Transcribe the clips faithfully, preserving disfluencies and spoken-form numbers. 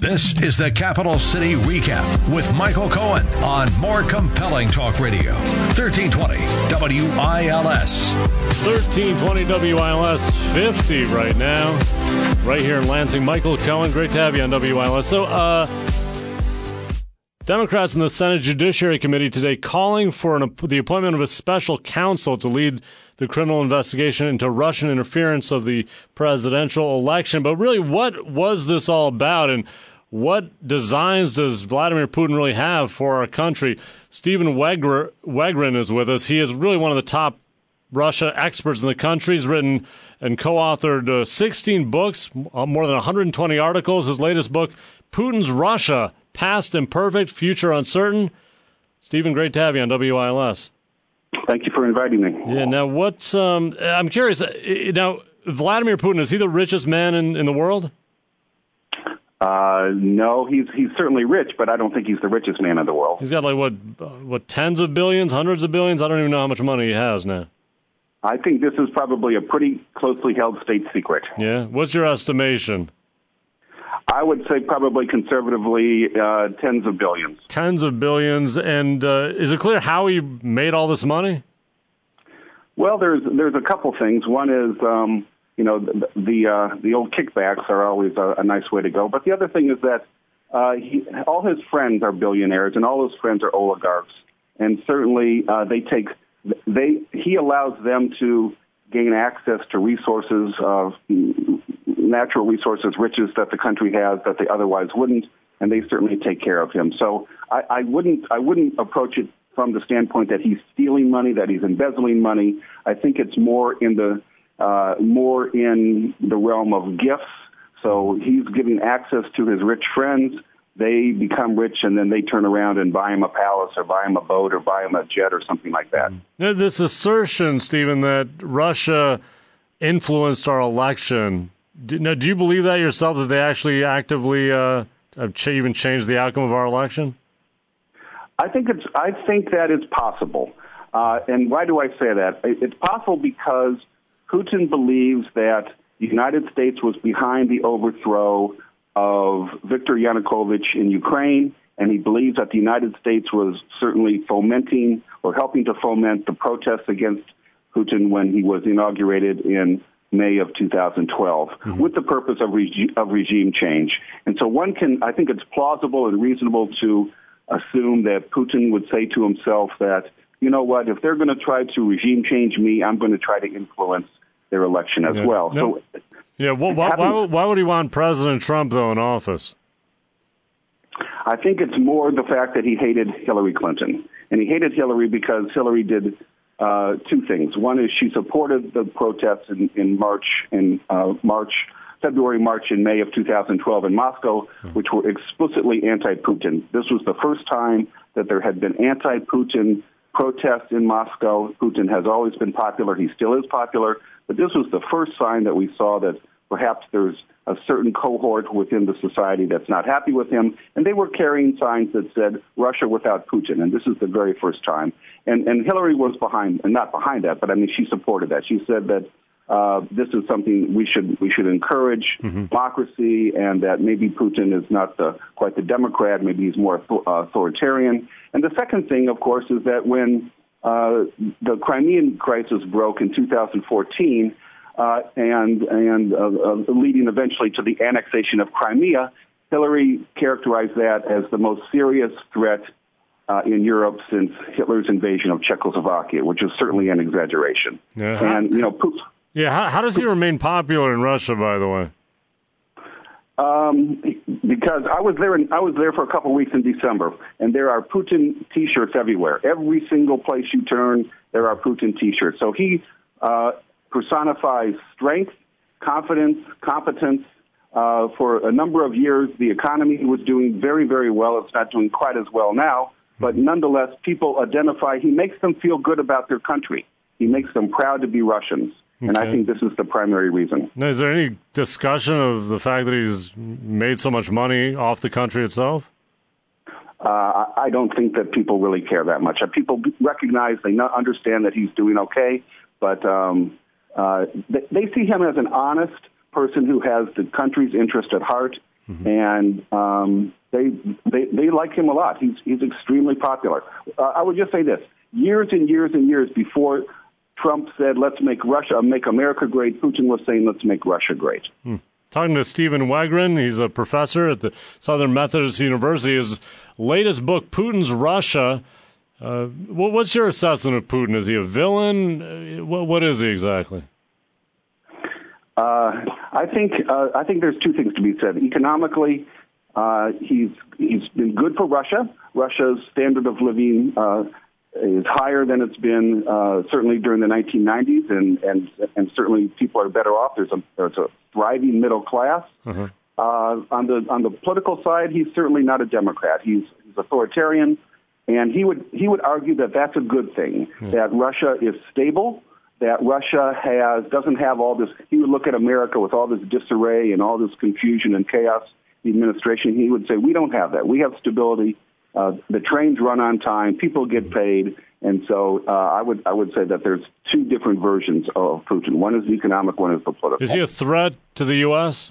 This is the Capital City Recap with Michael Cohen on More Compelling Talk Radio. thirteen twenty W I L S. thirteen twenty W I L S, fifty right now. Right here in Lansing. Michael Cohen, great to have you on W I L S. So, uh, Democrats in the Senate Judiciary Committee today calling for an, the appointment of a special counsel to lead the criminal investigation into Russian interference of the presidential election. But really, what was this all about, and what designs does Vladimir Putin really have for our country? Stephen Wegr- Wegrin is with us. He is really one of the top Russia experts in the country. He's written and co-authored uh, sixteen books, uh, more than one hundred twenty articles. His latest book, Putin's Russia, Past Imperfect, Future Uncertain. Stephen, great to have you on W I L S. Thank you for inviting me. Yeah, now what's, um, I'm curious, now, Vladimir Putin, is he the richest man in, in the world? Uh, no, he's he's certainly rich, but I don't think he's the richest man in the world. He's got like, what, what, tens of billions, hundreds of billions? I don't even know how much money he has now. I think this is probably a pretty closely held state secret. Yeah? What's your estimation? I would say probably conservatively uh, tens of billions. Tens of billions. And uh, is it clear how he made all this money? Well, there's there's a couple things. One is, um, you know, the the, uh, the old kickbacks are always a, a nice way to go. But the other thing is that uh, he, all his friends are billionaires, and all his friends are oligarchs. And certainly uh, they take they he allows them to gain access to resources of natural resources, riches that the country has that they otherwise wouldn't, and they certainly take care of him. So I, I wouldn't I wouldn't approach it from the standpoint that he's stealing money, that he's embezzling money. I think it's more in the uh, more in the realm of gifts. So he's giving access to his rich friends. They become rich, and then they turn around and buy him a palace or buy him a boat or buy him a jet or something like that. Now, this assertion, Stephen, that Russia influenced our election, do, now, do you believe that yourself, that they actually actively uh, have ch- even changed the outcome of our election? I think it's. I think that is possible. Uh, and why do I say that? It's possible because Putin believes that the United States was behind the overthrow of Viktor Yanukovych in Ukraine, and he believes that the United States was certainly fomenting or helping to foment the protests against Putin when he was inaugurated in May of two thousand twelve, mm-hmm. with the purpose of, regi- of regime change. And so one can, I think it's plausible and reasonable to assume that Putin would say to himself that, you know what, if they're going to try to regime change me, I'm going to try to influence their election as yeah. well. No. So. Yeah, well, why, why, why would he want President Trump, though, in office? I think it's more the fact that he hated Hillary Clinton. And he hated Hillary because Hillary did uh, two things. One is she supported the protests in, in March, in uh, March, February, March, and May of two thousand twelve in Moscow, which were explicitly anti-Putin. This was the first time that there had been anti-Putin protests in Moscow. Putin has always been popular. He still is popular. But this was the first sign that we saw that perhaps there's a certain cohort within the society that's not happy with him. And they were carrying signs that said, Russia without Putin. And this is the very first time. And, and Hillary was behind, and not behind that, but I mean, she supported that. She said that uh, this is something we should we should encourage, mm-hmm. democracy, and that maybe Putin is not the, quite the Democrat. Maybe he's more authoritarian. And the second thing, of course, is that when Uh, the Crimean crisis broke in two thousand fourteen, uh, and and uh, uh, leading eventually to the annexation of Crimea, Hillary characterized that as the most serious threat uh, in Europe since Hitler's invasion of Czechoslovakia, which is certainly an exaggeration. Yeah, how, and you know, Putin, yeah. How, how does he remain popular in Russia, by the way? Um, because I was there, in, I was there for a couple of weeks in December, and there are Putin T-shirts everywhere. Every single place you turn, there are Putin T-shirts. So he uh, personifies strength, confidence, competence. Uh, for a number of years, the economy was doing very, very well. It's not doing quite as well now, but nonetheless, people identify. He makes them feel good about their country. He makes them proud to be Russians. And okay. I think this is the primary reason. Now, is there any discussion of the fact that he's made so much money off the country itself? Uh, I don't think that people really care that much. People recognize, they understand that he's doing okay, but um, uh, they, they see him as an honest person who has the country's interest at heart. Mm-hmm. And um, they, they they like him a lot. He's he's extremely popular. Uh, I would just say this: years and years and years before Trump said, "Let's make Russia make America great," Putin was saying, "Let's make Russia great." Hmm. Talking to Stephen Wegrin, he's a professor at the Southern Methodist University. His latest book, Putin's Russia. Uh, what's your assessment of Putin? Is he a villain? What, what is he exactly? Uh, I think uh, I think there's two things to be said. Economically, uh, he's he's been good for Russia. Russia's standard of living uh, is higher than it's been uh, certainly during the nineteen nineties, and, and and certainly people are better off. There's a there's a thriving middle class. Uh-huh. Uh, on the on the political side, he's certainly not a Democrat. He's, he's authoritarian, and he would he would argue that that's a good thing. Yeah. That Russia is stable. That Russia has doesn't have all this. He would look at America with all this disarray and all this confusion and chaos. The administration, he would say, we don't have that. We have stability. Uh, the trains run on time. People get paid, and so uh, I would I would say that there's two different versions of Putin. One is the economic. One is the political. Is he a threat to the U S?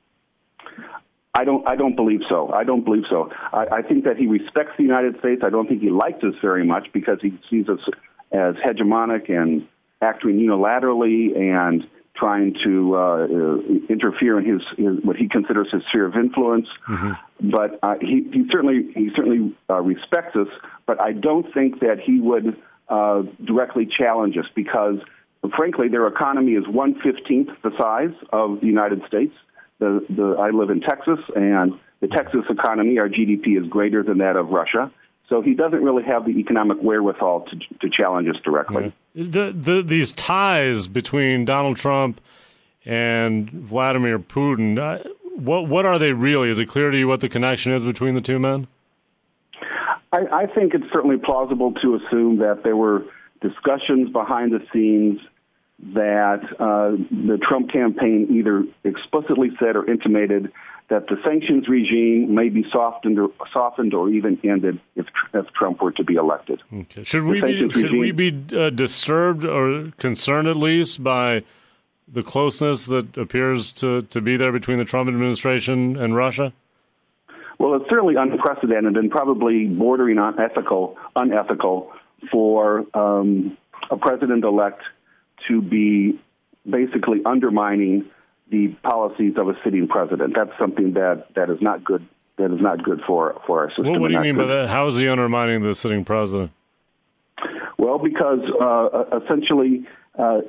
I don't. I don't believe so. I don't believe so. I, I think that he respects the United States. I don't think he likes us very much because he sees us as hegemonic and acting unilaterally and trying to uh, interfere in his, his what he considers his sphere of influence. Mm-hmm. But uh, he, he certainly he certainly uh, respects us. But I don't think that he would uh, directly challenge us because, frankly, their economy is one fifteenth the size of the United States. The, the I live in Texas, and the Texas economy, our G D P is greater than that of Russia. So he doesn't really have the economic wherewithal to, to challenge us directly. Yeah. The, the, these ties between Donald Trump and Vladimir Putin, uh, what what are they really? Is it clear to you what the connection is between the two men? I, I think it's certainly plausible to assume that there were discussions behind the scenes that uh, the Trump campaign either explicitly said or intimated that the sanctions regime may be softened or, softened or even ended if, if Trump were to be elected. Okay. Should we be, should regime, we be uh, disturbed or concerned at least by the closeness that appears to, to be there between the Trump administration and Russia? Well, it's certainly unprecedented and probably bordering on ethical, unethical for um, a president-elect to be basically undermining the policies of a sitting president. That's something that, that is not good. That is not good for, for our system. Well, what do you mean good. by that? How is he undermining the sitting president? Well, because uh, essentially, uh,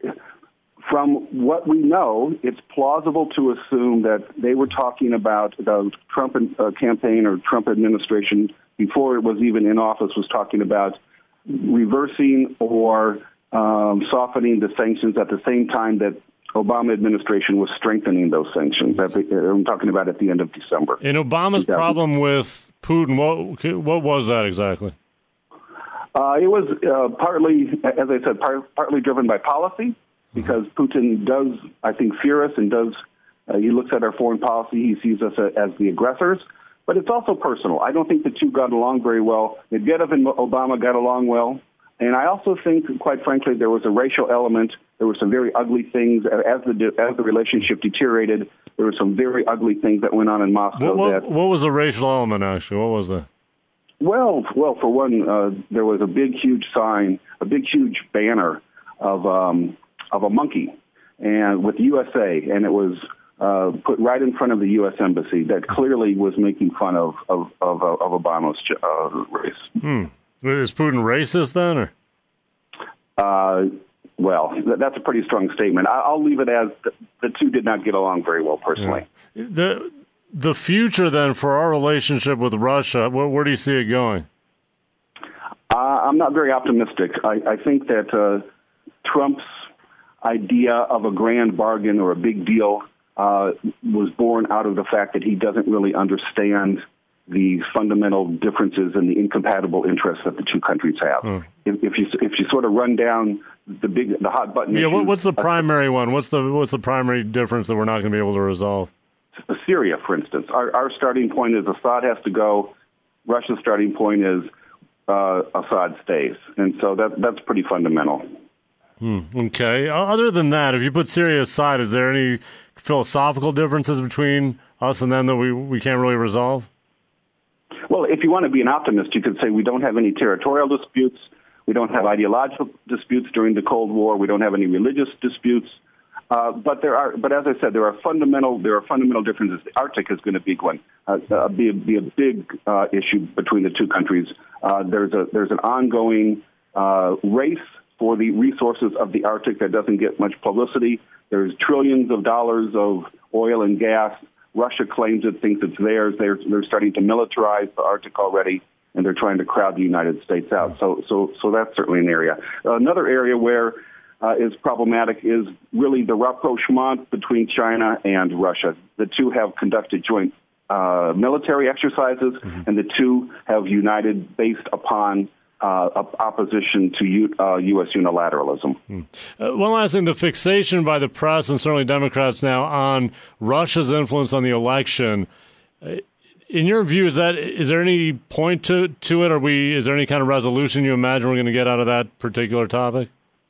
from what we know, it's plausible to assume that they were talking about the Trump uh, campaign or Trump administration before it was even in office was talking about reversing or um, softening the sanctions at the same time that Obama administration was strengthening those sanctions. I'm talking about at the end of December. And Obama's problem with Putin, what what was that exactly? Uh, it was uh, partly, as I said, par- partly driven by policy, because mm-hmm. Putin does, I think, fear us and does, uh, he looks at our foreign policy, he sees us as the aggressors. But it's also personal. I don't think the two got along very well. Medvedev and Obama got along well. And I also think, quite frankly, there was a racial element. There were some very ugly things. As the as the relationship deteriorated, there were some very ugly things that went on in Moscow. What, what, that, what was the racial element, actually? What was that? Well, well, for one, uh, there was a big, huge sign, a big, huge banner of um, of a monkey, and with U S A, and it was uh, put right in front of the U S Embassy. That clearly was making fun of of of, of Obama's uh, race. Hmm. Is Putin racist then, or? Uh, well, that's a pretty strong statement. I'll leave it as the, the two did not get along very well, personally. Yeah. The the future then for our relationship with Russia, where, where do you see it going? Uh, I'm not very optimistic. I, I think that uh, Trump's idea of a grand bargain or a big deal uh, was born out of the fact that he doesn't really understand the fundamental differences and the incompatible interests that the two countries have. Hmm. If, if you if you sort of run down the big the hot button yeah, issues, what's the primary one? What's the what's the primary difference that we're not going to be able to resolve? Syria, for instance, our our starting point is Assad has to go. Russia's starting point is uh, Assad stays, and so that that's pretty fundamental. Hmm. Okay. Other than that, if you put Syria aside, is there any philosophical differences between us and them that we, we can't really resolve? Well, if you want to be an optimist, you could say we don't have any territorial disputes. We don't have ideological disputes during the Cold War. We don't have any religious disputes. Uh, but there are, but as I said, there are fundamental there are fundamental differences. The Arctic is going to be one, uh, uh, be, a, be a big uh, issue between the two countries. Uh, there's a there's an ongoing uh, race for the resources of the Arctic that doesn't get much publicity. There's trillions of dollars of oil and gas. Russia claims it, thinks it's theirs. They're they're starting to militarize the Arctic already, and they're trying to crowd the United States out. So so so that's certainly an area. Uh, another area where Uh, is problematic is really the rapprochement between China and Russia. The two have conducted joint uh, military exercises, mm-hmm. and the two have united based upon uh, opposition to U- uh, U S unilateralism. Mm. Uh, one last thing, the fixation by the press and certainly Democrats now on Russia's influence on the election. Uh, in your view, is that is there any point to, to it? Are we, is there any kind of resolution you imagine we're going to get out of that particular topic?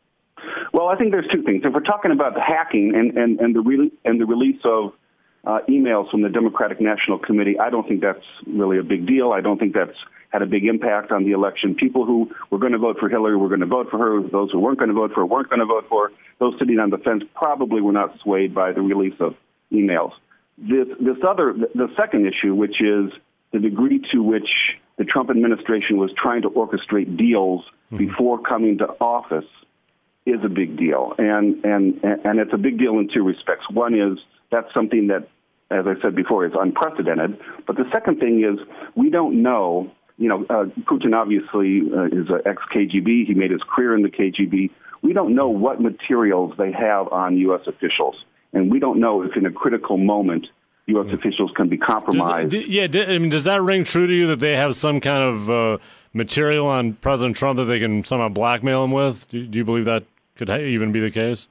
Well, I think there's two things. If we're talking about the hacking and, and, and, the, re- and the release of uh, emails from the Democratic National Committee, I don't think that's really a big deal. I don't think that's had a big impact on the election. People who were going to vote for Hillary were going to vote for her. Those who weren't going to vote for her weren't going to vote for her. Those sitting on the fence probably were not swayed by the release of emails. This, this other, the second issue, which is the degree to which the Trump administration was trying to orchestrate deals mm-hmm. before coming to office, is a big deal, and, and and it's a big deal in two respects. One is that's something that, as I said before, is unprecedented. But the second thing is we don't know, you know, uh, Putin obviously uh, is an ex-K G B. He made his career in the K G B. We don't know what materials they have on U S officials, and we don't know if in a critical moment U S officials can be compromised. Does, yeah, I mean, does that ring true to you that they have some kind of uh, material on President Trump that they can somehow blackmail him with? Do, do you believe that could even be the case?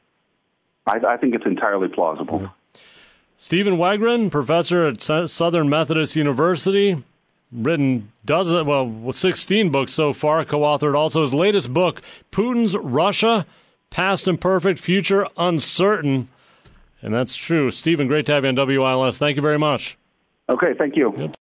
I, I think it's entirely plausible. Okay. Stephen Wegrin, professor at Southern Methodist University, written dozen, well, sixteen books so far, co-authored also his latest book, Putin's Russia, Past Imperfect, Future Uncertain. And that's true. Stephen, great to have you on W I L S. Thank you very much. Okay, thank you. Yep.